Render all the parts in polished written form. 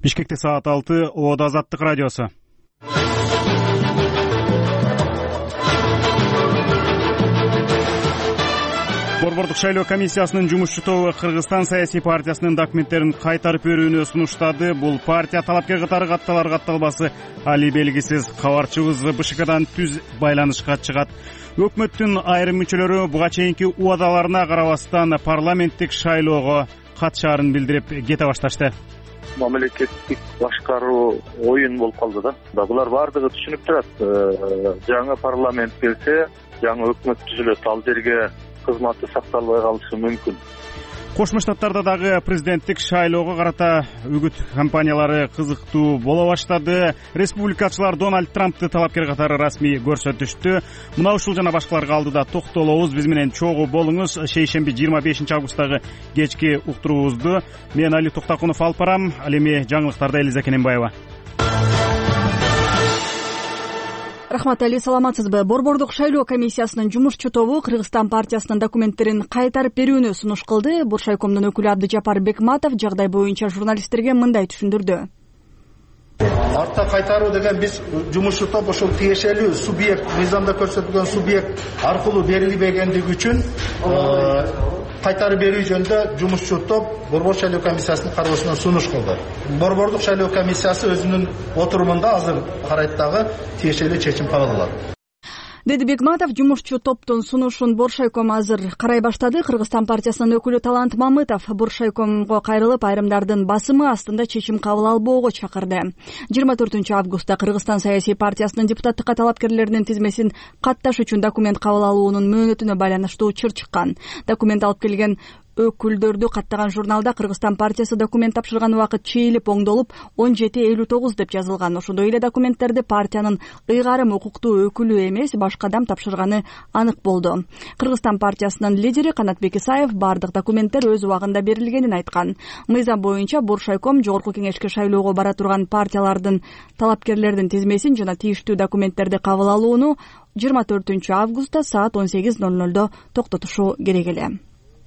Бишкекте саат 6, Оодо Азаттык радиосу. Борбордук шайлоо комиссиясынын жумушчу тобу Кыргызстан саясий партиясынын документтерин кайтарып берүүнү сунуштады. Бул партия талапкер катары катталар катталбасы али белгисиз. Кабарчыбыз БШКдан түз байланышка чыгат. Өкмөттүн айрым мүчөлөрү буга чейинки убадаларына карабастан парламенттик шайлоого катышаарын билдирип кете башташты. Мамлекеттик башкаруу оюн болуп калды да. Булар баардыгы түшүнүп турат. Жаңы парламент келсе, жаңы өкмөт түзүлөт. Ал жерге кызматы сакталбай калышы мүмкүн. Кошмо Штаттарда дагы президенттик шайлоого карата үгүт кампаниялары кызыктуу боло баштады. Республикачылар Дональд Трампты талапкер катары расмий көрсөтүштү. Мына ушул жана башкаларга алдыда токтолобуз. Биз менен чогуу болуңуз. Шейшемби 25 августтагы кечки уктуруубузду мен Али Токтакунов алып барам. Ал эми жаңылыктарда Элиза Кененбаева. Рахмат Али, саламатсызбы? Борбордук шайлоо комиссиясынын жумушчу тобу Кыргызстан партиясынын документтерин кайтарып берүүнү сунуш кылды. Буршайкомдун өкүлү Абдыжапар Бекматов жагдай боюнча журналисттерге мындай түшүндүрдү. Артта кайтаруу деген биз жумушчу топ ошол тиешелүү субъект, мыйзамда көрсөтүлгөн субъект аркылуу берилбегендиги үчүн кайтарып берүү жөнүндө жумушчу топ Борбордук шайлоо комиссиясынын кароосуна сунуш кылды. Борбордук шайлоо комиссиясы өзүнүн отурумунда азыр карайт дагы тиешелүү чечим кабыл алат. Деди Бекматов. Жумушчу топтун сунушун Боршайком азыр карай баштады. Кыргызстан партиясынын өкүлү Талант Мамытов Боршайкомго кайрылып, айрымдардын басымы астында чечим кабыл албоого чакырды. 24 августта Кыргызстан саясий партиясынын депутаттыкка талапкерлеринин тизмесин катташ үчүн документ кабыл алуунун мөөнөтүнө байланыштуу чыр чыккан. Документ алып келген өкүлдөрдү каттаган журналда Кыргызстан партиясы документ тапшырган убакыт чейилип оңдолуп 17:59 деп жазылган. Ошондой эле документтерди партиянын ыйгарым укуктуу өкүлү эмес, башка адам тапшырганы анык болду. Кыргызстан партиясынын лидери Канатбек Исаев бардык документтер өз убагында берилгенин айткан. Мыйзам боюнча Боршайком жогорку кеңешке шайлоого бара турган партиялардын талапкерлердин тизмесин жана тийиштүү документтерди кабыл алууну 24 августта саат 18:00 токтотушу керек эле.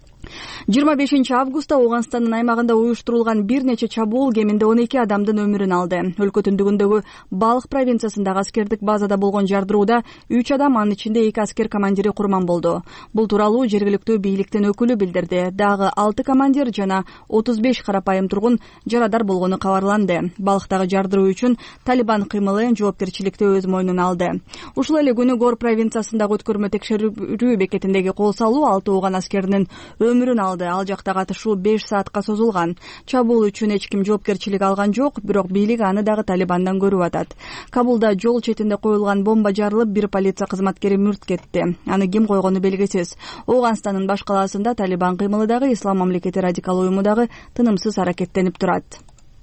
25 августта Ооганстандын аймагында уюштурулган бир нече чабуул кеминде 12 адамдын өмүрүн алды. Өлкө түндүгүндөгү Балык провинциясындагы аскердик базада болгон жардыруудаа 3 адам, анын ичинде 2 аскер командири курман болду. Бул тууралуу жергиликтүү бийликтин өкүлү билдирди. Дагы 6 командир жана 35 карапайым тургун жарадар болгону кабарланды. Балыктагы жардыруу үчүн Талибан кыймылы жоопкерчиликти өз мойнуна алды. Ушул эле күнү Гор провинциясындагы өткөрмө текшерүү бекетиндеги кол салуу 6 ооган аскеринин өмүрүн алды. Ал жакта катышуу 5 саатка созулган. Чабуул үчүн эч ким жоопкерчилик алган жок, бирок бийлик аны дагы Талибандан көрүп атат. Кабулда жол четинде коюлган бомба жарылып, бир полиция кызматкери мүрт кетти. Аны ким койгону белгисиз. Ооганстандын баш калаасында Талибан кыймылы дагы, Ислам мамлекети радикал уюму дагы тынымсыз аракеттенип турат.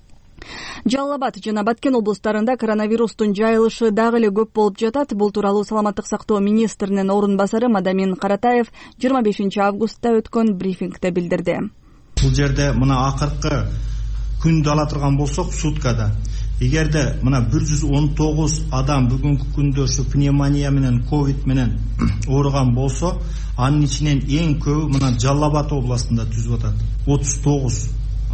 Жалал Абад жана Баткен облустарында коронавирустун жайылышы дагы эле көп болуп жатат. Бул тууралуу саламаттык сактоо министринин орун басары Мадамин Каратаев 25 августта өткөн брифингде билдирди. Бул жерде мына акыркы күндү ала турган болсок, суткада эгерде мына 119 адам бүгүнкү күндө ушу пневмония менен ковид менен ооруган болсо, анын ичинен эң көбү мына Жалал Абад областында түзүп атат. 39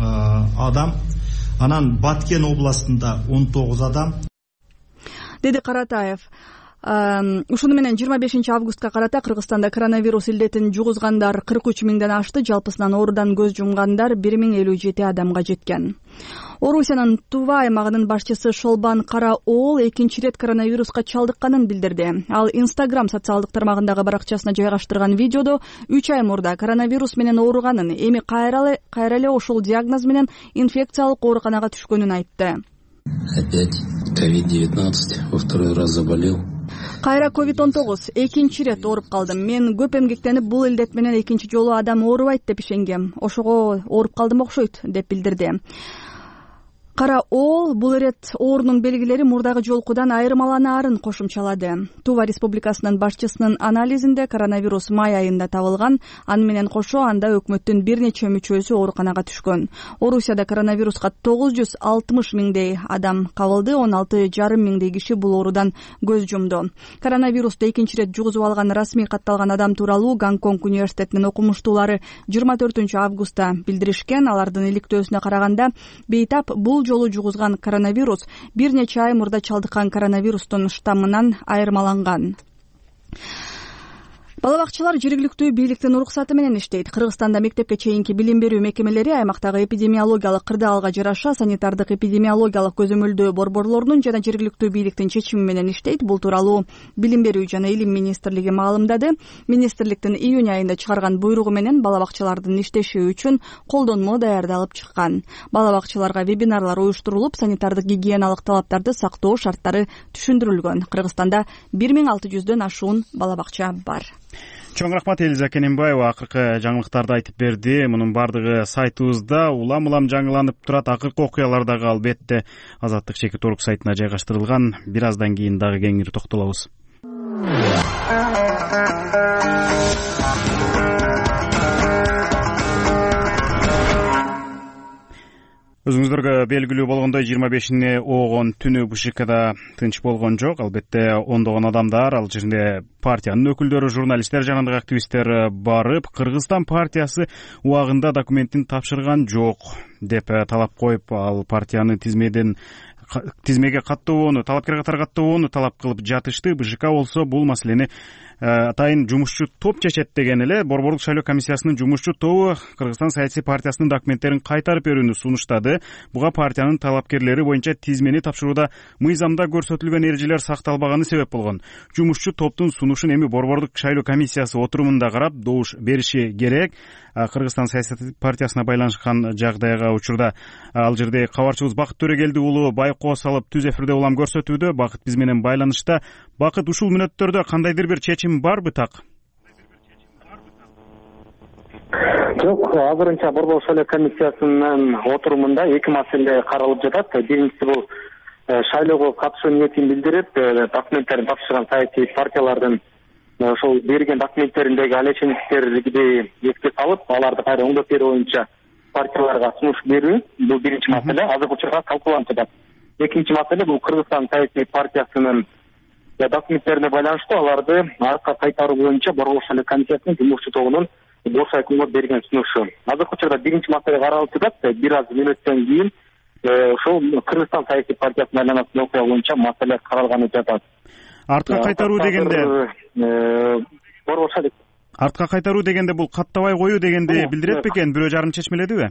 адам. Анан Баткен областында 19 адам. Деди Каратаев. Ушуну менен 25 августка карата Кыргызстанда коронавирус илдетин жугузгандар 43 миңден ашты, жалпысынан оорудан көз жумгандар 1057 адамга жеткен. Орусиянын Тува аймагынын башчысы Шолбан Караоол экинчи ирет коронавируска чалдыкканын билдирди. Ал Instagram социалдык тармагындагы баракчасына жайгаштырган видеодо 3 ай мурда коронавирус менен ооруганын, эми кайра эле ошол диагноз менен инфекциялык ооруканага түшкөнүн айтты. Опять COVID-19, во второй раз заболел. Кайра COVID-19 экинчи ирет ооруп калдым. Мен көп эмгектенип бул илдет менен экинчи жолу адам оорубайт деп ишенгем. Ошого ооруп калдым окшойт деп билдирди. Караоол бул ирет оорунун белгилери мурдагы жолкудан айырмаланаарын кошумчалады. Тува республикасынын башчысынын анализинде коронавирус май айында табылган, аны менен кошо анда өкмөттүн бир нече мүчөсү ооруканага түшкөн. Орусияда коронавируска 960 миңдей адам кабылды, 16,5 миңдей киши бул оорудан көз жумду. Коронавирусту экинчи ирет жугузуп алган расмий катталган адам тууралуу Гонконг университетинин окумуштуулары 24 августта билдиришкен. Алардын иликтөөсүнө караганда бейтап бул жолу жугузган коронавирус бир нече ай мурда чалдыккан коронавирустун штаммынан айырмаланган. Бала бакчалар жергиликтүү бийликтин уруксаты менен иштейт. Кыргызстанда мектепке чейинки билим берүү мекемелери аймактагы эпидемиологиялык кырдаалга жараша санитардык эпидемиологиялык көзөмөлдөө борборлорунун жана жергиликтүү бийликтин чечими менен иштейт. Бул тууралуу Билим берүү жана илим министрлиги маалымдады. Министрликтин июнь айында чыгарган буйругу менен бала бакчалардын иштеши үчүн колдонмо даярдалып чыккан. Бала бакчаларга вебинарлар уюштурулуп, санитардык гигиеналык талаптарды сактоо шарттары түшүндүрүлгөн. Кыргызстанда 1600дөн ашуун бала бакча бар. Чоң рахмат Элиза Кененбаева акыркы жаңылыктарды айтып берди. Мунун бардыгы сайтыбызда улам жаңыланып турат. Акыркы окуялар дагы албетте Азаттык Чекит Орг сайтына жайгаштырылган. Бир аздан кийин дагы кеңири токтолобуз. Өзүңүздөргө белгилүү болгондой 25-ине оогон түнү БШКда тынч болгон жок. Албетте ондогон адамдар, ал жерде партиянын өкүлдөрү, журналисттер, жанындагы активисттер барып, Кыргызстан партиясы убагында документин тапшырган жок деп талап коюп, ал партияны тизмеге каттообону, талапкер катары каттообону талап кылып жатышты. БШК болсо бул маселени атайын жумушчу топ чечет деген эле. Борборлук шайлоо комиссиясынын жумушчу тобу Кыргызстан саясий партиясынын документтерин кайтарып берүүнү сунуштады. Буга партиянын талапкерлери боюнча тизмени тапшырууда мыйзамда көрсөтүлгөн эрежелер сакталбаганы себеп болгон. Жумушчу топтун сунушун эми борборлук шайлоо комиссиясы отурумунда карап добуш бериши керек. Кыргызстан саясий партиясына байланышкан жагдайга учурда ал жерде кабарчыбыз Бакыт Төрөгелди уулу байкоо салып түз эфирде улам көрсөтүүдө. Бакыт биз менен байланышта. Бакыт, ушул мүнөттөрдө кандайдыр бир чечим барбы так? Жок, азырынча борборлук шайлоо комиссиясынын отурумунда эки маселе каралып жатат. Биринчиси бул шайлоого катышуу ниетин билдирип, документтерин тапшырган саясий партиялардын ошол берген документтериндеги алечендиктерди эске салып, аларды кайра оңдоп берүү боюнча партияларга сунуш берүү. Бул биринчи маселе, азыркы учурда талкууланып жатат. Экинчи маселе бул Кыргызстан саясий партиясынын документтерине байланыштуу аларды аркка кайтаруу боюнча борборлук шайлоо комиссиясынын жумушчу тобунун бош айкымга берген сунушу. Азыркы учурда биринчи маселе каралып жатат. Бир аз мүнөттөн кийин ошол Кыргызстан саясий партиясына байланыштуу окуя боюнча маселе каралганы жатат. Артка кайтаруу дегенде бул каттабай коюу дегенди билдирет бекен? Бирөө жарым чечмеледиби?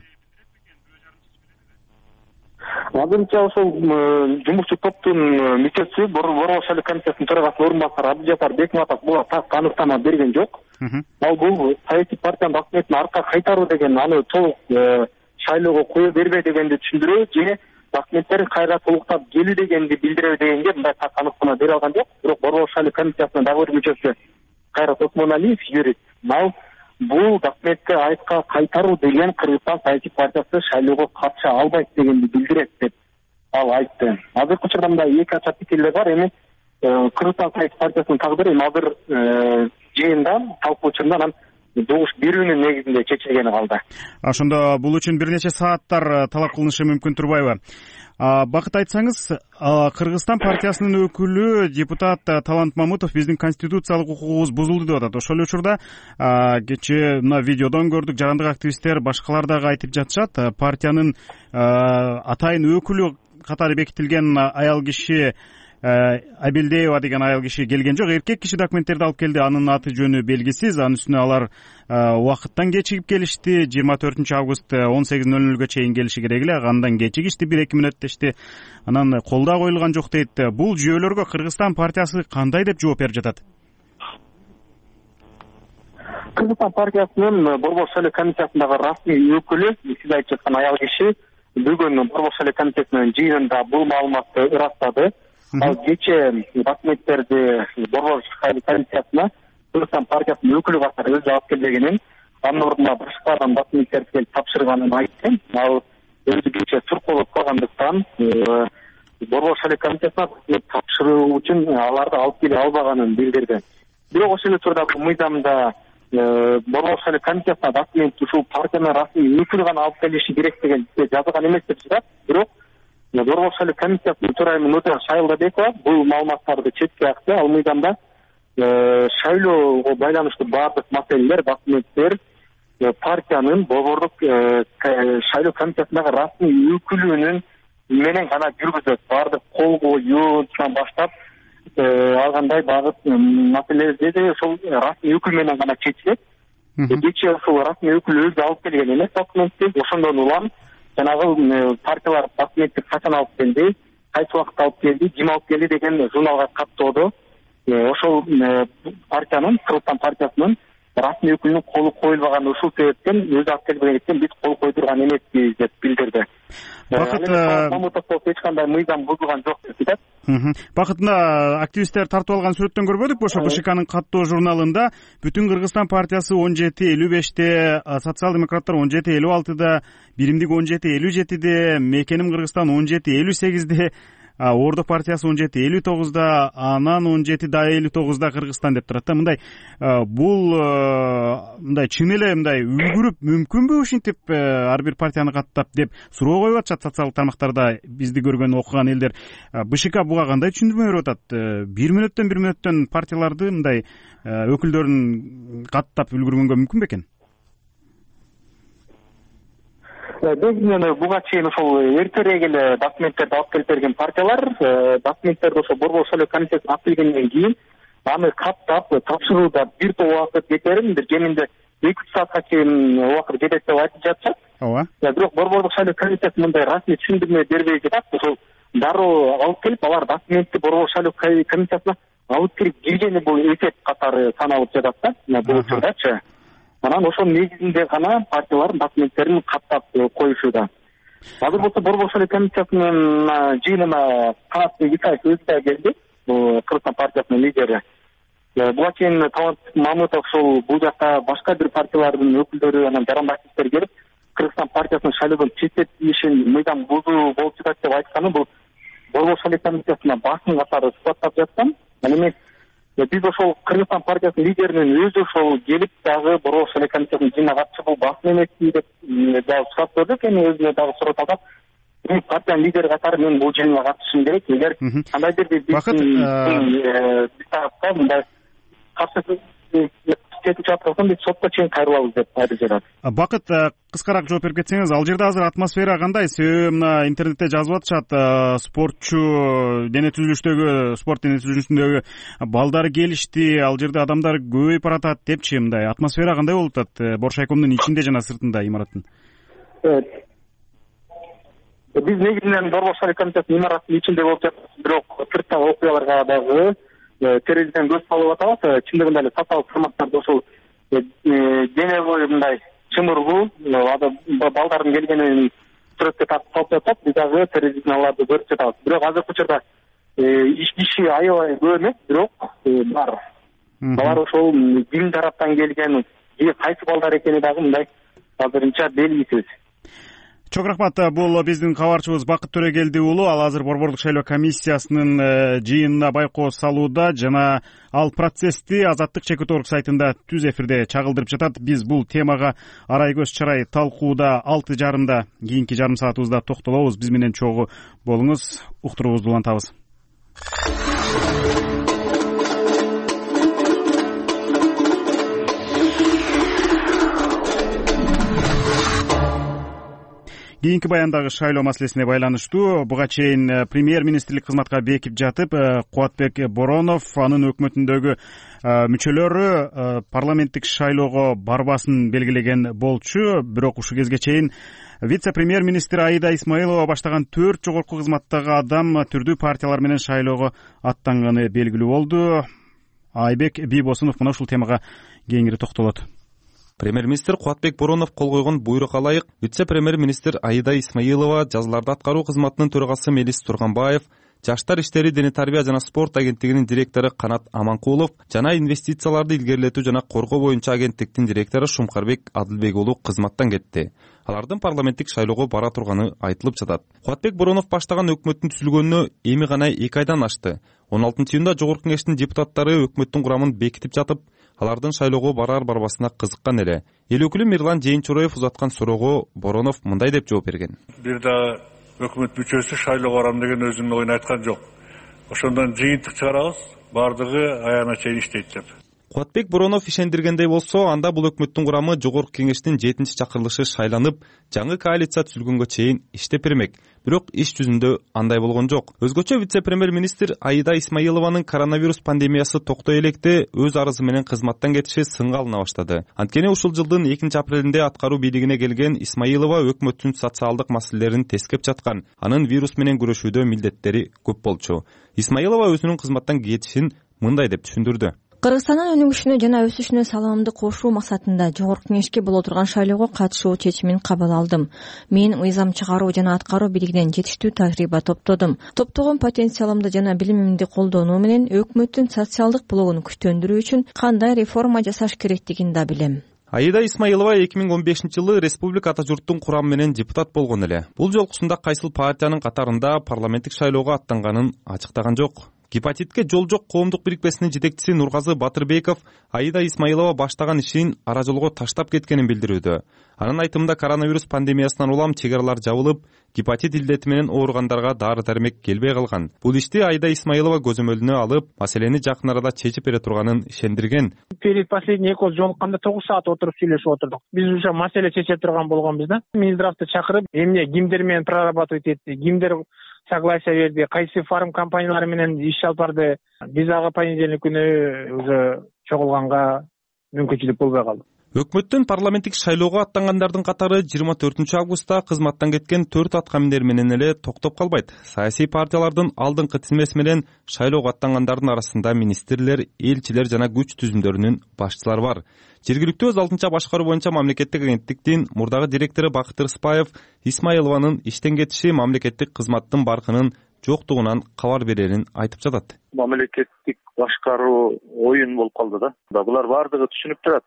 Азырынча ошол жумушчу топтун мүчөсү борборлук шайлоо комиссиясынын төрагасынын орун басары Абдыжапар Бекматов буга так аныктама берген жок. Ал бул саясий партиянын документин аркка кайтаруу деген аны толук шайлоого кое бербей дегенди түшүндүрүү же документтерин кайра толуктап келүү дегенди билдирүү дегенге мындай так аныктама бере алган жок. Бирок борборлук шайлоо комиссиясынын дагы бир мүчөсү Кайрат Осмоналиев юрист. Ал бул документти айткка кайтаруу деген Кыргызстан саясий партиясы шайлоого катыша албайт дегенди билдирет деп ал айтты. Азыркы учурда мындай эки ача пикирлер бар. Эми Кыргызстан саясий партиясынын тагдыры эми азыр жыйында талкуу учурунда анан добуш берүүнүн негизинде чечилгени калды. Ошондо бул үчүн бир нече сааттар талап кылынышы мүмкүн турбайбы? Бакыт, айтсаңыз, Кыргызстан партиясынын өкүлү депутат Талант Мамытов биздин конституциялык укугубуз бузулду деп атат. Ошол учурда кечээ мына видеодон көрдүк, жарандык активисттер, башкалар дагы айтып жатышат. Партиянын атайын өкүлү катары бекитилген аял киши Абилдеева деген аял киши келген жок. Эркек киши документтерди алып келди. Анын аты жөнү белгисиз. Анын үстүнө алар убакыттан кечигип келишти. 24 август 18:00 чейин келиши керек эле. Андан кечигишти, 1-2 мүнөттешти. Анан колдоо коюлган жок дейт. Бул жүйөлөргө Кыргызстан партиясы кандай деп жооп берип жатат? Кыргызстан партиясынын борборлук шайлоо комиссиясындагы расмий өкүлү, сиз айтып жаткан аял киши бүгүн борборлук шайлоо комиссиясынын жыйынында бул маалыматты ырастады. Ал кечээ документтерди борборлук шайлоо комиссиясына Кыргызстан партиясынын өкүлү катары өзү алып келбегенин, анын ордуна башкадан документтерди келип тапшырганын айтты. Ал өзү кечээ туркулуп калгандыктан борборлук шайлоо комиссиясына тапшыруу үчүн аларды алып келе албаганын билдирди. Бирок ошол учурда мыйзамда борборлук шайлоо комиссиясына документ ушул партиянын расмий өкүлү гана алып келиши керек деген жазылган эмес деп жатат. Бирок борборлук шайлоо комиссиясынын төрайымы Нурзия Шайлдабекова бул маалыматтарды четке акты. Ал мыйзамда шайлоого байланыштуу баардык маселелер, документтер партиянын борборлук шайлоо комиссиясындагы расмий өкүлүнүн менен гана жүргүзөт. Баардык кол коюудан баштап алгандай багыт маселелерди ошол расмий өкүл менен гана чечилет. Кечээ ошол расмий өкүл өзү алып келген эмес документти. Ошондон улам жанагы партиялар документти качан алып келди, кайсы убакытта алып келди, ким алып келди деген журналга каттоодо ошол партиянын, Кыргызстан партиясынын расмий өкүлүнүн колу коюлбаган, ушул себептен өзү алып келбегендиктен биз кол койдурган эмеспиз деп билдирди. Бакыт Мамытов эч кандай мыйзам бузулган жок деп айтат. Бакыт, мына активисттер тартып алган сүрөттөн көрбөдүкпү? Ошо БШКнын каттоо журналында Бүтүн Кыргызстан партиясы 17-55-те, социал-демократтар 17-56-да, Биримдик 17-57-де, Мекеним Кыргызстан 17-58-де, Ордо партиясы 17-59-да, анан 17-59-да Кыргызстан деп турат да. Мындай бул мындай чын эле мындай үлгүрүп мүмкүнбү ушинтип ар бир партияны каттап деп суроо коюп атышат социалдык тармактарда бизди көргөн окуган элдер. БШК буга кандай түшүндүрмө берип атат? Бир мүнөттөн партияларды мындай өкүлдөрүн каттап үлгүргөнгө мүмкүн бекен? Негизинен буга чейин ошол эртерээк эле документтерди алып келип берген партиялар документтерди ошо Борбор шайлоо комитетине алып келгенден кийин аны каттап тапшырууда бир топ убакыт кетерин, бир кеминде 2 саатка чейин убакыт кетет деп айтып жатышат. Ооба. Бирок Борбордук шайлоо комитети мындай расмий түшүндүрмө бербей жатат. Ошол дароо алып келип, алар документти Борбор шайлоо комитетине алып кирип киргени бул эсеп катары саналып жатат да. Бул учурдачы. Анан ошол негизинде гана партиялар документтерин каттап коюшууда. Азыр болсо Борбор шайлоо комитетинин жыйынына Канат Исаев өзү да келди, Кыргызстан партиясынын лидери. Буга чейин Талант Мамытов ошол бул жакта башка бир партиялардын өкүлдөрү анан жарандашчылар келип, Кыргызстан партиясынын шайлоодон четтетилишин мыйзам бузуу болуп жатат деп айтканы бул Борбор шайлоо комитетине басым катары сыпаттап жаткан. Ал эми биз ошол Кыргызстан партиясынын лидеринин өзү ошол келип дагы Борбор шайлоо комитетинин жыйынына катышып бул басым эмеспи деп дагы сурап көрдүк. Эми өзүнө дагы суроо талкап, партиянын лидери катары мен бул жыйынга катышышым керек. Эгер кандайдыр бир биз тарапка мындай каршы кетип жаткан биз сотко чейин кайрылабыз деп айтып жатат. Бакыт, кыскараак жооп берип кетсеңиз, ал жерде азыр атмосфера кандай? Себеби мына интернетте жазып атышат, спортчу дене түзүлүштөгү, спорт дене түзүлүшүндөгү балдар келишти, ал жерде адамдар көбөйүп баратат депчи. Мындай атмосфера кандай болуп атат Боршайкомдун ичинде жана сыртында имараттын? Биз негизинен Борбор шайлоо комитетинин имараттын ичинде болуп жатабыз, бирок сырттагы окуяларга дагы терезеден көз салып атабыз. Чындыгында эле социалдык тармактарда ошол дене бою мындай чымырлуу балдардын келгенин сүрөткө тартып салып жатат. Биз дагы терезеден аларды көрүп жатабыз. Бирок азыркы учурда киши аябай көп эмес, бирок бар. Алар ошол ким тараптан келген, кайсы балдар экени дагы мындай азырынча белгисиз. Чоң рахмат. Бул биздин кабарчыбыз Бакыт Төрөгелди уулу. Ал азыр Борбордук шайлоо комиссиясынын жыйынына байкоо салууда жана ал процессти Азаттык Чекит.орг сайтында түз эфирде чагылдырып жатат. Биз бул темага арай көз чарай талкууда 6:30 кийинки жарым саатыбызда токтолобуз. Биз менен чогуу болуңуз. Уктуруубузду улантабыз. Кийинки баяндагы шайлоо маселесине байланыштуу буга чейин премьер-министрлик кызматка бекип жатып, Кубатбек Боронов анын өкмөтүндөгү мүчөлөрү парламенттик шайлоого барбасын белгилеген болчу. Бирок ушул кезге чейин вице-премьер-министр Аида Исмаилова баштаган 4 жогорку кызматтагы адам түрдүү партиялар менен шайлоого аттанганы белгилүү болду. Айбек Бийбосунов мына ушул темага кеңири токтолот. Премьер-министр Кубатбек Боронов кол койгон буйрукка ылайык вице-премьер-министр Аида Исмаилова, жазаларды аткаруу кызматынын төрагасы Мелис Турганбаев, Жаштар иштери, дене тарбия жана спорт агенттигинин директору Канат Аманкулов жана инвестицияларды илгерилетүү жана коргоо боюнча агенттиктин директору Шумкарбек Адылбек уулу кызматтан кетти. Алардын парламенттик шайлоого бара турганы айтылып жатат. Кубатбек Боронов баштаган өкмөттүн түзүлгөнүнө эми гана 2 айдан ашты. 16-июнда жогорку кеңештин депутаттары өкмөттүн курамын бекитип жатып, алардын шайлоого барар-барбасына кызыккан эле. Эл өкүлү Мирлан Жээнчуроев узаткан суроого Боронов мындай деп жооп берген. Бир да өкмөт мүчөсү шайлоого барам деген өзүнүн оюн айткан жок. Ошондон жыйынтык чыгарабыз, бардыгы аяна чейин иштейт деп. Кубатбек Боронов ишендиргендей болсо, анда бул өкмөттүн курамы Жогорку Кеңештин 7-чи чакырылышы шайланып, жаңы коалиция түзүлгөнгө чейин иштеп бермек. Бирок иш жүзүндө андай болгон жок. Өзгөчө вице-премьер-министр Аида Исмаилованын коронавирус пандемиясы токтой электе өз арызы менен кызматтан кетиши сынга алына баштады. Анткени ушул жылдын 2-апрелинде аткаруу бийлигине келген Исмаилова өкмөттүн социалдык маселелерин тескеп жаткан. Анын вирус менен күрөшүүдө милдеттери көп болчу. Исмаилова өзүнүн кызматтан кетишин мындай деп түшүндүрдү. Кыргызстандын өнүгүшүнө жана өсүшүнө салымымды кошуу максатында Жогорку Кеңешке боло турган шайлоого катышуу чечимин кабыл алдым. Мен мыйзам чыгаруу жана аткаруу бийлигинен жетиштүү тажрыйба топтодум. Топтогон потенциалымды жана билимимди колдонуу менен өкмөттүн социалдык блогун күчтөндүрүү үчүн кандай реформа жасаш керектигин да билем. Аида Исмаилова 2015-жылы республика ата журттун курамы менен депутат болгон эле. Бул жолкусунда кайсыл партиянын катарында парламенттик шайлоого аттанганын ачыктаган жок. Гепатитке жол жок коомдук бирикмесинин жетекчиси Нургазы Батырбеков Аида Исмаилова баштаган ишин ара жолго таштап кеткенин билдирүүдө. Анын айтымында коронавирус пандемиясынан улам чек аралар жабылып, гепатит илдети менен ооругандарга дары-дармек келбей калган. Бул ишти Аида Исмаилова көзөмөлүнө алып, маселени жакын арада чечип бере турганын ишендирген. Перед последний экөөбүз жолукканда 9 саат отуруп сүйлөшүп отурдук. Биз уже маселе чече турган болгонбуз да. Минздравды чакырып, эмне кимдер менен прорабатывать этти, кимдер согласие берди, кайсы фарм компаниялары менен иш алып барды. Биз ага понедельник күнү уже чогулганга мүмкүнчүлүк болбой калды. Өкмөттүн парламенттик шайлоого аттангандардын катары 24-августта кызматтан кеткен 4 аткаминер менен эле токтоп калбайт. Саясий партиялардын алдыңкы тизмеси менен шайлоого аттангандардын арасында министрлер, элчилер жана күч түзүмдөрүнүн башчылары бар. Жергиликтүү өз алдынча башкаруу боюнча мамлекеттик агенттиктин мурдагы директору Бакыт Рыспаев Исмаилованын иштен кетиши мамлекеттик кызматтын баркынын жоктугунан кабар берерин айтып жатат. Мамлекеттик башкаруу оюн болуп калды да. Булар бардыгы түшүнүп турат.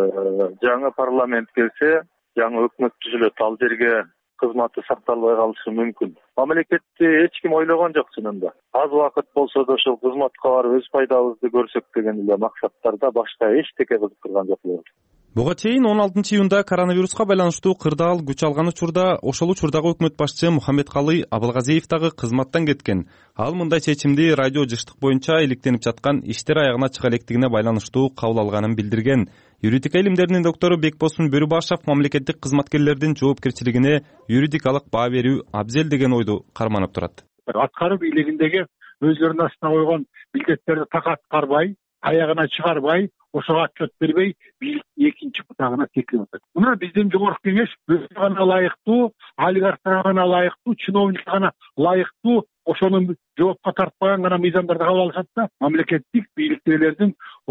Жаңы парламент келсе, жаңы өкмөт түзүлөт, ал жерге кызматы сакталбай калышы мүмкүн. Мамлекетти эч ким ойлогон жок чынында. Аз убакыт болсо да ошол кызматка барып өз пайдабызды көрсөк деген эле максаттарда башка эчтеке кызыктырган жок болот. Буга чейин 16-июнда коронавируска байланыштуу кырдаал күч алган учурда ошол учурдагы өкмөт башчы Мухаммедкалый Абылгазиев дагы кызматтан кеткен. Ал мындай чечимди радио жыштык боюнча иликтенип жаткан иштер аягына чыга электигине байланыштуу кабыл алганын билдирген. Юридика илимдеринин доктору Бекбосун Бөрүбашев мамлекеттик кызматкерлердин жоопкерчилигине юридикалык баа берүү абзел деген ойду карманып турат. Аткаруу бийлигиндеги өзлөрүнүн астына койгон милдеттерди так аткарбай, аягына чыгарбай, ошого отчет бербей, бийлик экинчи бутагына секирип атат. Мына биздин Жогорку Кеңеш өзүнө гана ылайыктуу, олигархтарга гана ылайыктуу, чиновникке гана ылайыктуу, ошонун жоопко тартпаган гана мыйзамдарды кабыл алышат да, мамлекеттик бийликтегилердин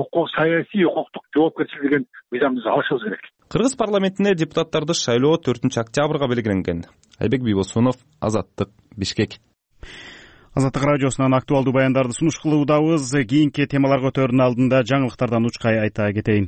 саясий укуктук жоопкерчилиги деген мыйзамды алышыбыз керек. Кыргыз парламентине депутаттарды шайлоо 4-октябрга белгиленген. Айбек Бийбосунов, Азаттык, Бишкек. Азаттык радиосунан актуалдуу баяндарды сунуш кылуудабыз. Кийинки темаларга өтөөрдүн алдында жаңылыктардан учкай айта кетейин.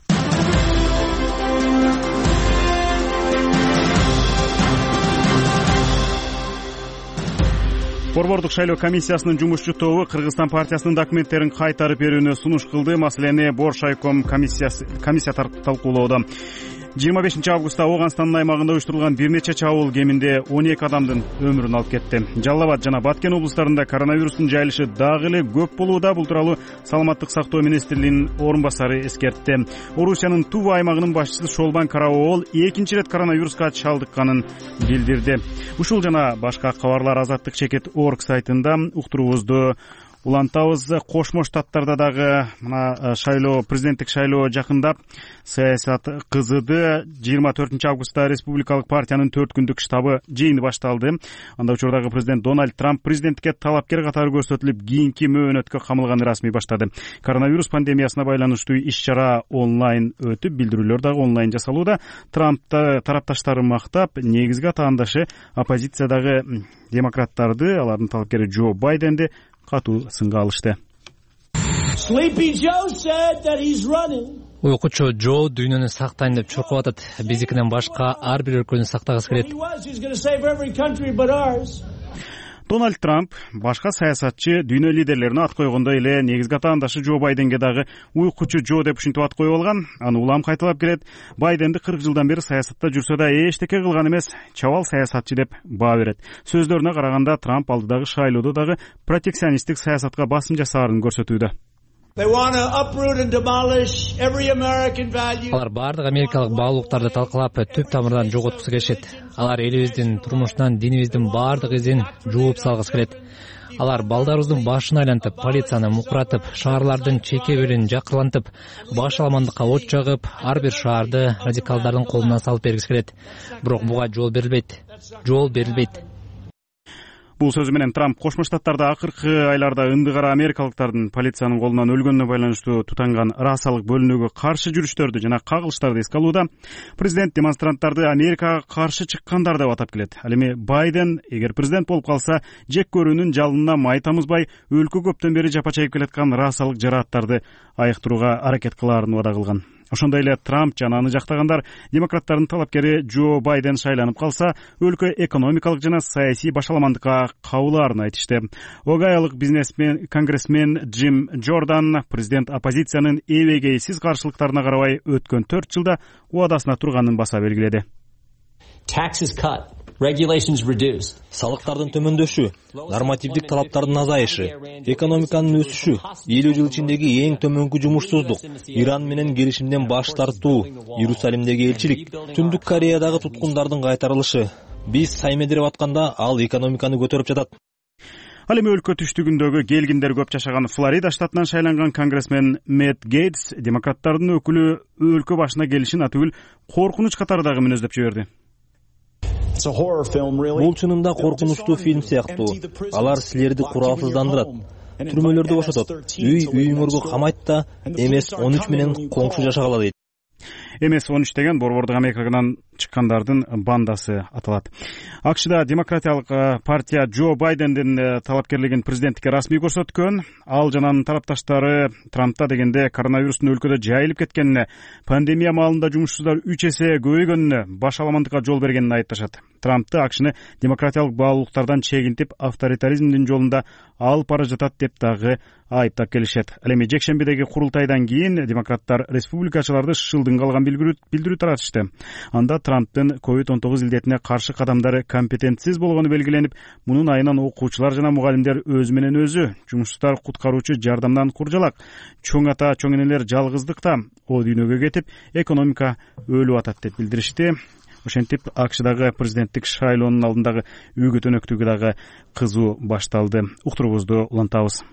Борбордук шайлоо комиссиясынын жумушчу тобу Кыргызстан партиясынын документтерин кайтарып берүүнү сунуш кылды. Маселени Боршайком комиссия талкуулоодо. 25-августта Оганстандын аймагында уюштурулган бир нече чабуул кеминде 12 адамдын өмүрүн алып кетти. Жалал Абад жана Баткен облустарында коронавирустун жайылышы дагы эле көп болууда. Бул тууралуу Саламаттык сактоо министрлигинин орун басары эскертти. Орусиянын Тува аймагынын башчысы Шолбан Караоол экинчи ирет коронавируска чалдыкканын билдирди. Ушул жана башка кабарлар Азаттык чекит орг сайтында уктуруубузду улантабыз. Кошмо Штаттарда дагы мына президенттик шайлоо жакындап, саясат кызыды. 24-августта республикалык партиянын 4 күндүк штабы жыйыны башталды. Анда учурдагы президент Дональд Трамп президенттикке талапкер катары көрсөтүлүп, кийинки мөөнөткө камылганы расмий баштады. Коронавирус пандемиясына байланыштуу иш-чара онлайн өтүп, билдирүүлөр дагы онлайн жасалууда. Трампты тарапташтары мактап, негизги атаандашы оппозициядагы демократтарды, алардын талапкери Джо Байденди катуу сынга алышты. Уйкучу Джо дүйнөнү сактайм деп чуркап атат. Биздикинен башка ар бир өлкөнү сактагысы келет. Дональд Трамп башка саясатчы дүйнө лидерлерине ат койгондой эле негизги атаандашы Джо Байденге дагы уйкучу Джо деп ушинтип ат коюп алган. Аны улам кайталап келет. Байденди 40 жылдан бери саясатта жүрсө да эчтеке кылган эмес, чабал саясатчы деп баа берет. Сөздөрүнө караганда Трамп алдыдагы шайлоодо дагы протекционисттик саясатка басым жасаарын көрсөтүүдө. Алар баардык америкалык баалуулуктарды талкалап, түп тамырдан жоготкусу келишет. Алар элибиздин турмушунан, динибиздин баардык изин жууп салгысы келет. Алар балдарыбыздын башын айлантып, полицияны мукуратып, шаарлардын чейке бөлүгүн жакырлантып, баш аламандыкка от жагып, ар бир шаарды радикалдардын колуна салып бергиси келет. Бирок буга жол берилбейт. Бул сөзү менен Трамп Кошмо Штаттарда акыркы айларда ынды кара америкалыктардын полициянын колунан өлгөнүнө байланыштуу тутанган расалык бөлүнүүгө каршы жүрүштөрдү жана кагылыштарды эске алууда. Президент демонстранттарды Америкага каршы чыккандар деп атап келет. Ал эми Байден эгер президент болуп калса, жек көрүүнүн жалынына май тамызбай, өлкө көптөн бери жапа чегип келаткан расалык жарааттарды айыктырууга аракет кылаарын убада кылган. Ошондой эле Трамп жана аны жактагандар демократтардын талапкери Джо Байден шайланып калса, өлкө экономикалык жана саясий башаламандыкка кабылаарын айтышты. Огайялык конгрессмен Джим Джордан президент оппозициянын эбегейсиз каршылыктарына карабай өткөн 4 жылда убадасына турганын баса белгиледи. Салыктардын төмөндөшү, нормативдик талаптардын азайышы, экономиканын өсүшү, 50 жыл ичиндеги эң төмөнкү жумушсуздук, Иран менен келишимден баш тартуу, Иерусалимдеги элчилик, Түндүк Кореядагы туткундардын кайтарылышы. Биз саймедирип атканда ал экономиканы көтөрүп жатат. Ал эми өлкө түштүгүндөгү келгиндер көп жашаган Флорида штатынан шайланган конгрессмен Мэтт Гейтс демократтардын өкүлү өлкө башына келишин атүгүл коркунуч катардагы мүнөздөп жиберди. Бул чынында коркунучтуу фильм сыяктуу. Алар силерди куралсыздандырат, түрмөлөрдү бошотот, үйүңөргө камайт да, MS-13 менен коңшу жашагала дейт. MS-13 деген борбордук Америкадан чыккандардын бандасы аталат. АКШда демократиялык партия Джо Байдендин талапкерлигин президенттикке расмий көрсөткөн. Ал жана анын тарапташтары Трампта дегенде коронавирустун өлкөдө жайылып кеткенине, пандемия маалында жумушсуздар 3 эсе көбөйгөнүнө, баш аламандыкка жол бергенин айыпташат. Трампты АКШны демократиялык баалуулуктардан чегинтип, авторитаризмдин жолунда алып бара жатат деп дагы айыптап келишет. Ал эми жекшембидеги курултайдан кийин демократтар республикачыларды шылдыңга алган билдирүү таратышты. Анда Трамптын COVID-19 илдетине каршы кадамдары компетентсиз болгону белгиленип, мунун айынан окуучулар жана мугалимдер өзү менен өзү, жумушчулар куткаруучу жардамдан куржалак, чоң ата, чоң энелер жалгыздыкта, о дүйнөгө кетип, экономика өлүп атат деп билдиришти. Ошентип АКШдагы президенттик шайлоонун алдындагы үгүт өнөктүгү дагы кызуу башталды. Уктуруубузду улантабыз.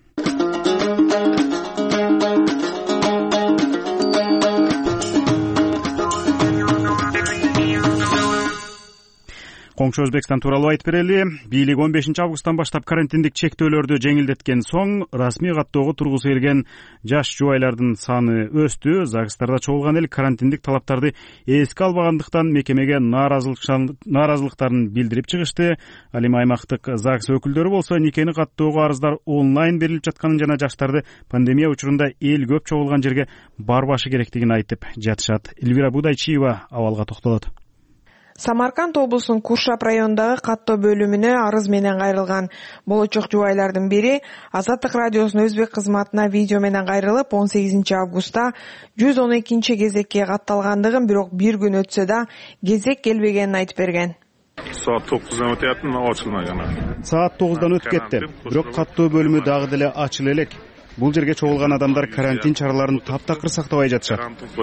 Коңшу Өзбекстан тууралуу айтып берели. Бийлик 15 августтан баштап карантиндик чектөөлөрдү жеңилдеткен соң, расмий каттоого тургусу келген жаш жубайлардын саны өстү. ЗАГСтарда чогулган эл карантиндик талаптарды эске албагандыктан мекемеге нааразылыктарын билдирип чыгышты. Ал эми аймактык ЗАГС өкүлдөрү болсо никени каттоого арыздар онлайн берилип жатканын жана жаштарды пандемия учурунда эл көп чогулган жерге барбашы керектигин айтып жатышат. Элвира Будайчиева абалга токтолот. Самарканд облусунун Куршап районундагы каттоо бөлүмүнө арыз менен кайрылган болочок жубайлардын бири Азаттык радиосунун өзбек кызматына видео менен кайрылып, 18 августта 112 кезекке катталгандыгын, бирок бир күн өтсө да кезек келбегенин айтып берген. Saat 9'dan öteyaptım, açılmagan. Saat 9'dan өтүп кетти. Бирок каттоо бөлүмү дагы деле ачыла элек. Бул жерге чогулган адамдар карантин чараларын таптакыр сактабай жатышат.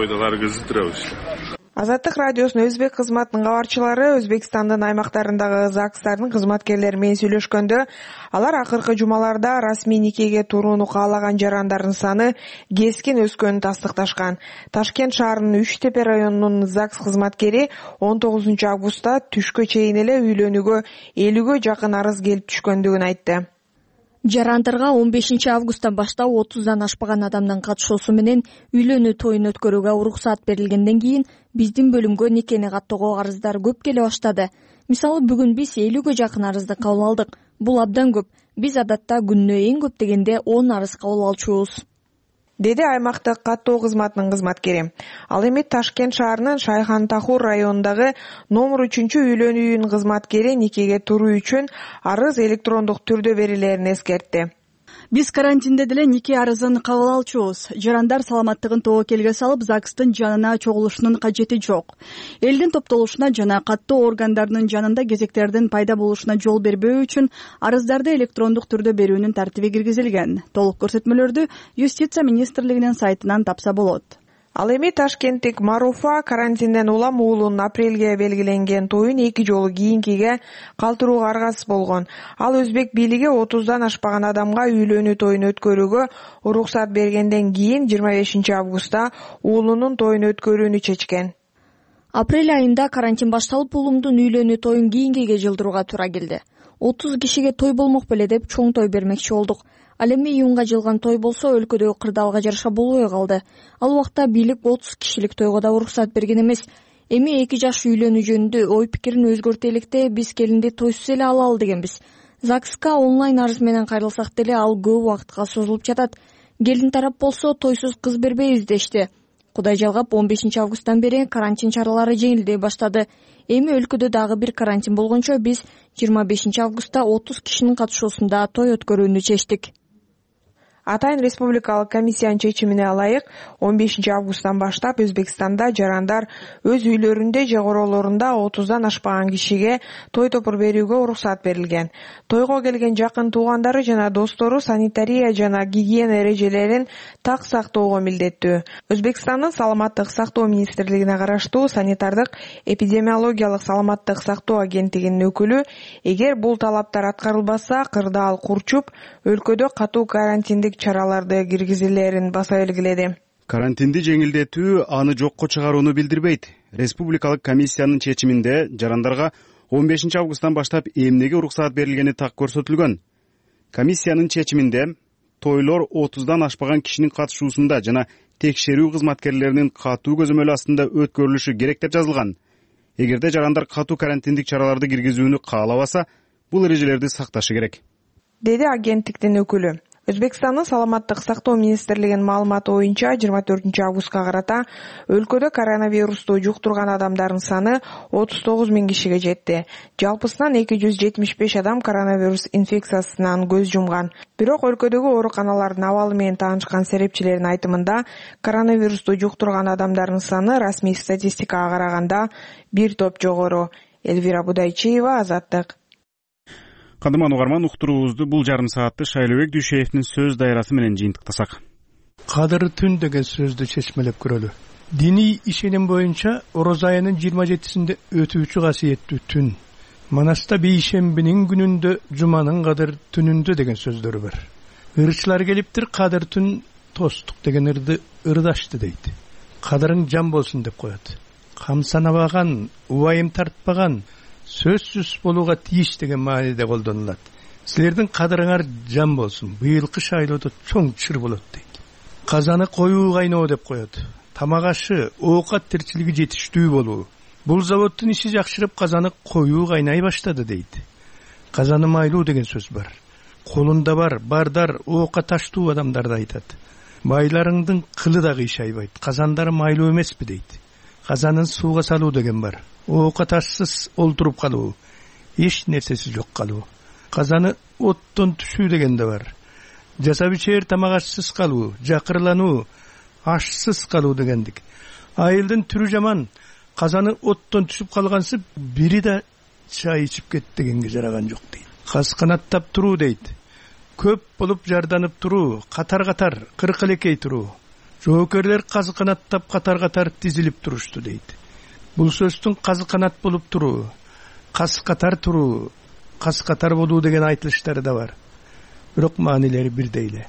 Азаттык радиосунун өзбек кызматынын кабарчылары Өзбекстандын аймактарындагы ЗАГСтардын кызматкерлери менен сүйлөшкөндө, алар акыркы жумаларда расмий никеге турууну каалаган жарандардын саны кескин өскөнүн тастыкташкан. Ташкент шаарынын Үч Тепе районунун ЗАГС кызматкери 19 августта түшкө чейин эле үйлөнүүгө 50гө жакын арыз келип түшкөндүгүн айтты. Жарандарга 15 августтан баштап 30дан ашпаган адамдын катышуусу менен үйлөнүү тоюн өткөрүүгө уруксаат берилгенден кийин биздин бөлүмгө никени каттоого арыздар көп келе баштады. Мисалы, бүгүн биз 50гө жакын арызды кабыл алдык. Бул абдан көп. Биз адатта күнүнө эң көп дегенде 10 арыз кабыл алчубуз, деди аймактык каттоо кызматынын кызматкери. Ал эми Ташкент шаарынын Шайхан-Тахур районундагы номер 3 үйлөнүүнүн кызматкери никеге туруу үчүн арыз электрондук түрдө берилерин эскертти. Биз карантинде деле нике арызын кабыл алчубуз. Жарандар саламаттыгын тобокелге салып, ЗАГСтын жанына чогулушунун кажети жок. Элдин топтолушуна жана каттоо органдарынын жанында кезектердин пайда болушуна жол бербөө үчүн арыздарды электрондук түрдө берүүнүн тартиби киргизилген. Толук көрсөтмөлөрдү Юстиция министрлигинин сайтынан тапса болот. Ал эми Ташкенттик Маруфа карантинден улам уулунун апрелге белгиленген тоюн 2 жолу кийинкиге калтырууга аргасыз болгон. Ал өзбек бийлиги 30дан ашпаган адамга үйлөнүү тоюн өткөрүүгө уруксат бергенден кийин 25 августта уулунун тоюн өткөрүүнү чечкен. Апрель айында карантин башталып, уулумдун үйлөнүү тоюн кийинкиге жылдырууга туура келди. 30 кишиге той болмок беле деп чоң той бермекчи болдук. Ал эми июнга жылган той болсо өлкөдөгү кырдаалга жараша болбой калды. Ал убакта бийлик 30 кишилик тойго да уруксат берген эмес. Эми 2 жаш үйлөнүү жөнүндө ой пикирин өзгөртө электе биз келинди тойсуз эле алалы дегенбиз. ЗАГСка онлайн арыз менен кайрылсак деле ал көп убакытка созулуп жатат. Келин тарап болсо тойсуз кыз бербейбиз дешти. Кудай жалгап 15 августтан бери карантин чаралары жеңилдей баштады. Эми өлкөдө дагы бир карантин болгончо биз 25 августта 30 кишинин катышуусунда той өткөрүүнү чечтик. Атайын республикалык комиссиянын чечимине ылайык 15 августтан баштап Өзбекстанда жарандар өз үйлөрүндө же королорунда 30дан ашпаган кишиге той топур берүүгө уруксат берилген. Тойго келген жакын туугандары жана достору санитария жана гигиена эрежелерин так сактоого милдеттүү. Өзбекстандын саламаттык сактоо министрлигине караштуу санитардык эпидемиологиялык саламаттык сактоо агенттигинин өкүлү, эгер бул талаптар аткарылбаса, кырдаал курчуп, өлкөдө катуу карантиндик чараларды киргизилерин баса белгиледи. Карантинди жеңилдетүү аны жокко чыгарууну билдирбейт. Республикалык комиссиянын чечиминде жарандарга 15 августтан баштап эмнеге уруксаат берилгени так көрсөтүлгөн. Комиссиянын чечиминде тойлор 30дан ашпаган кишинин катышуусунда жана текшерүү кызматкерлеринин катуу көзөмөлү астында өткөрүлүшү керек деп жазылган. Эгерде жарандар катуу карантиндик чараларды киргизүүнү каалабаса, бул эрежелерди сакташы керек, деди агенттиктин өкүлү. Өзбекстандын саламаттык сактоо министрлигинин маалыматы боюнча 24 августка карата өлкөдө коронавирусту жуктурган адамдардын саны 39 000 кишиге жетти. Жалпысынан 275 адам коронавирус инфекциясынан көз жумган. Бирок өлкөдөгү ооруканалардын абалы менен таанышкан серепчилердин айтымында коронавирусту жуктурган адамдардын саны расмий статистикага караганда бир топ жогору. Элвира Будайчиева, Азаттык. Кандырман угарман, уктуруубузду бул жарым саатты Шайлообек Дүйшеевдин сөз дайрасы менен жыйынтыктасак. Кадыр түн деген сөздү чечмелеп көрөлү. Диний ишеним боюнча Ороз айынын 27-синде өтүүчү касиеттүү түн. Манаста бейшембинин күнүндө, жуманын кадыр түнүндө деген сөздөрү бар. Ырчылар келиптир, кадыр түн тостук деген ырды ырдашты дейт. Кадырың жан болсун деп коет. Камсанабаган, убайым тартпаган, сөзсүз болууга тийиш деген мааниде колдонулат. Силердин кадырыңар жан болсун, быйылкы шайлоодо чоң чыр болот дейт. Казаны коюу кайноо деп коет. Тамак ашы, оокат тирчилиги жетиштүү болуу. Бул заводдун иши жакшырып, казаны коюу кайнай баштады дейт. Казаны майлуу деген сөз бар. Колунда бар, бардар, оокка таштуу адамдарды айтат. Байларыңдын кылы да кыйшайбайт, казандары майлуу эмеспи дейт. Казанын сууга салуу деген бар. Оокка ташсыз олтуруп калуу, эч нерсеси жок калуу. Казаны оттон түшүү деген да бар. Жасап ичер тамак ашсыз калуу, жакырлануу, ашсыз калуу дегендик. Айылдын түрү жаман, казаны оттон түшүп калгансы бири да чай ичип кет дегенге жараган жок дейт. Каз канаттап туруу дейт. Көп болуп жарданып туруу, катар-катар, кыркылекей туруу. Жоокерлер каз канаттап катар-катар тизилип турушту дейт. Бул сөздүн казы канат болуп туруу, каз катар туруу, каз катар болуу деген айтылыштары да бар. Бирок маанилери бирдей эле.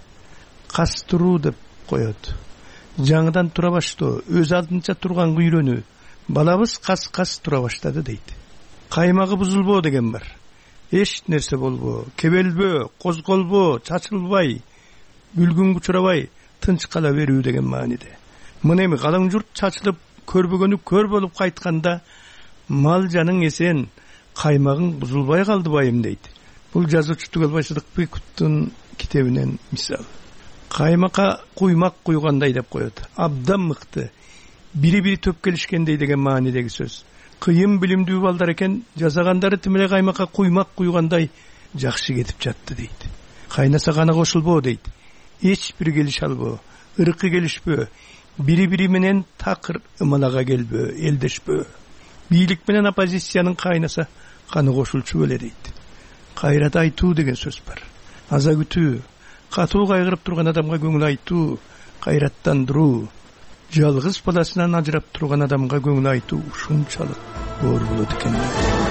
Каз туруу деп коет. Жаңыдан тура баштоо, өз алдынча турганга үйрөнүү. Балабыз каз тура баштады дейт. Каймагы бузулбоо деген бар. Эч нерсе болбоо, кебелбөө, козголбоо, чачылбай, бүлгүнгө учурабай, тынч кала берүү деген мааниде. Мына эми калың журт чачылып, көрбөгөнү көр болуп кайтканда, мал жаның эсен, каймагың бузулбай калды байым дейт. Бул жазуучу Тугалбай Сыдыкбековдун китебинен мисал. Каймакка куймак куйгандай деп коет. Абдан мыкты. Бири-бири төп келишкендей деген маанидеги сөз. Кыйын билимдүү балдар экен, жасагандары тимеле каймакка куймак куйгандай жакшы кетип жатты дейт. кайнаса гана кошулбоо дейт. Эч бир келише албоо, ыркы келишпөө, бири бири менен такыр ымалага келбөө, элдешпөө. Бийлик менен оппозициянын кайнаса каны кошулчу беле дейт. Кайрат айтуу деген сөз бар. Аза күтүү, катуу кайгырып турган адамга көңүл айтуу, кайраттандыруу, жалгыз баласынан ажырап турган адамга көңүл айтуу ушунчалык оор болот экен.